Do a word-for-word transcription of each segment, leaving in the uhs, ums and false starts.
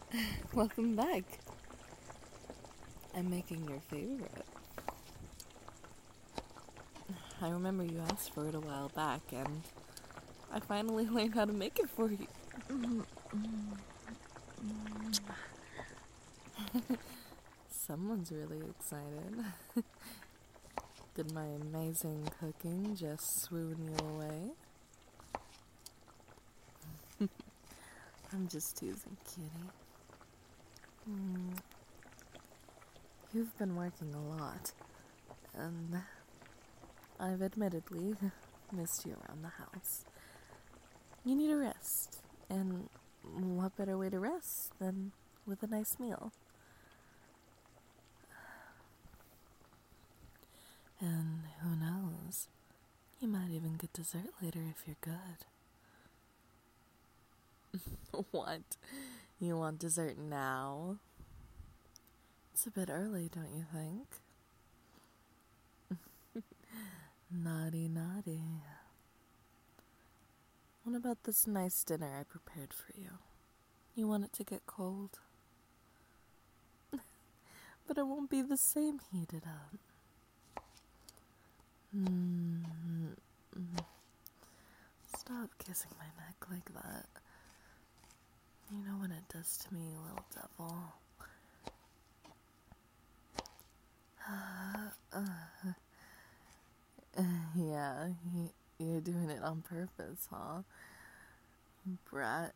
Welcome back. I'm making your favorite. I remember you asked for it a while back, and I finally learned how to make it for you. Someone's really excited. Did my amazing cooking just swoon you away? I'm just teasing, cutie. Mm. You've been working a lot, and I've admittedly missed you around the house. You need a rest, and what better way to rest than with a nice meal? And who knows, you might even get dessert later if you're good. What? You want dessert now? It's a bit early, don't you think? Naughty, naughty. What about this nice dinner I prepared for you? You want it to get cold? But it won't be the same heated up. Mm-hmm. Stop kissing my neck like that. You know what it does to me, little devil. uh, uh, yeah, he, you're doing it on purpose, huh? Brat.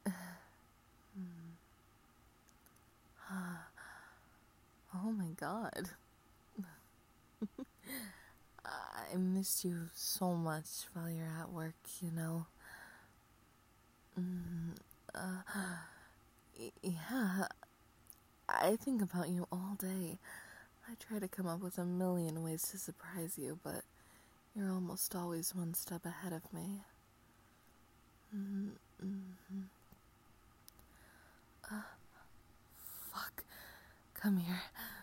Oh my god. I missed you so much while you're at work, you know. Mm, uh, yeah, I think about you all day. I try to come up with a million ways to surprise you, but you're almost always one step ahead of me. Mm-hmm. Uh, fuck. Come here.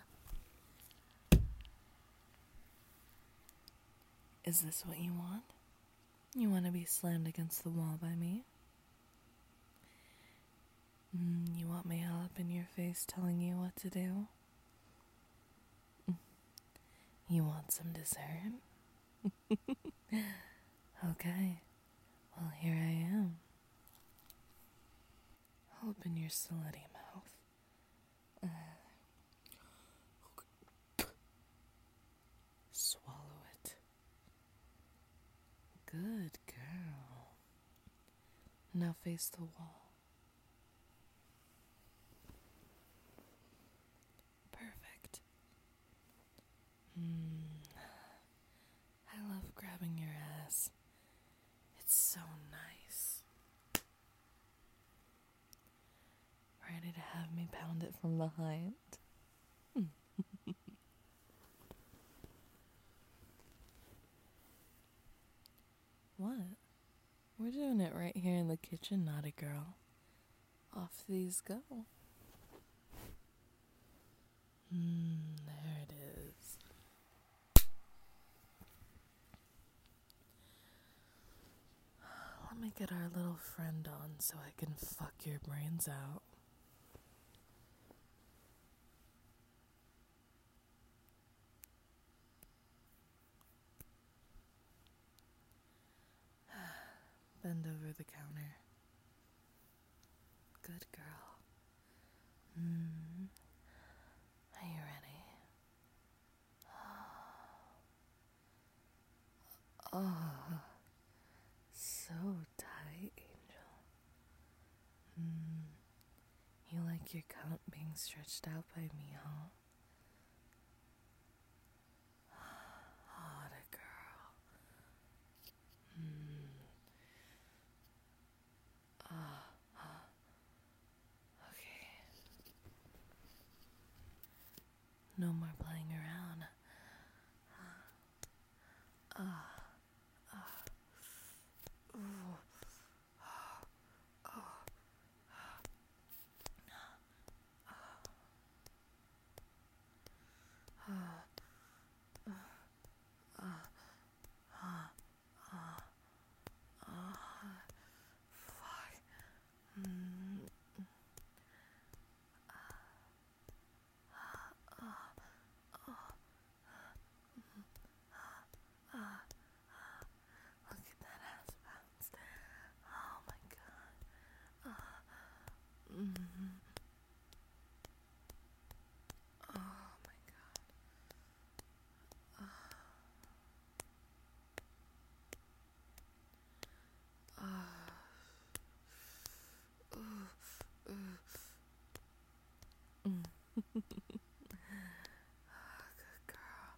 Is this what you want? You want to be slammed against the wall by me? Mm, you want me all up in your face telling you what to do? Mm. You want some dessert? Okay, well, here I am. Open your slutty mouth. Uh, swallow it. Good girl. Now face the wall. Perfect. Mm. I love grabbing your ass. It's so nice. Ready to have me pound it from behind? What? We're doing it right here in the kitchen, naughty girl. Off these go. Hmm, there it is. Let me get our little friend on so I can fuck your brains out. Bend over the counter. Good girl. Hmm. Are you ready? Oh, so tight, Angel. Hmm. You like your cunt being stretched out by me, huh? Hot a girl. Hmm. Ah. Ah. Okay. No more playing around. Ah. Mm-hmm. Oh my god. Uh, uh, uh, uh. Mm. Good girl.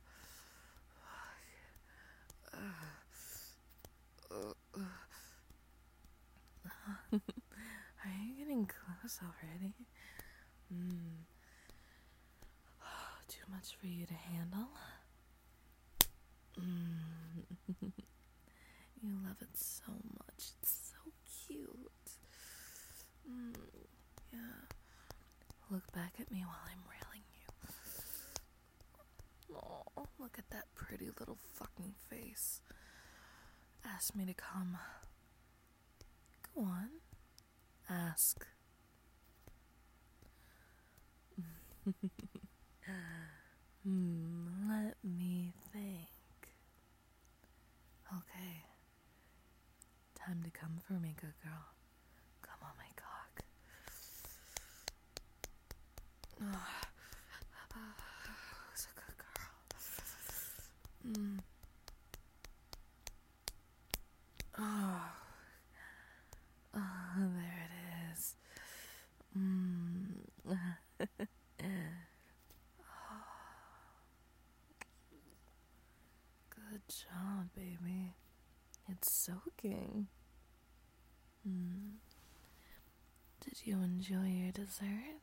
Uh, uh, uh. Are you getting close already? Mm. Too much for you to handle? Mm. You love it so much. It's so cute. Mm. Yeah. Look back at me while I'm railing you. Oh, look at that pretty little fucking face. Ask me to come. Go on. Ask. Hmm, let me think. Okay. Time to come for me, good girl. Come on, my cock. Oh, who's a good girl? Mm. Oh. Oh, there it is. Mm. Good job, baby. It's soaking. Mm. Did you enjoy your dessert?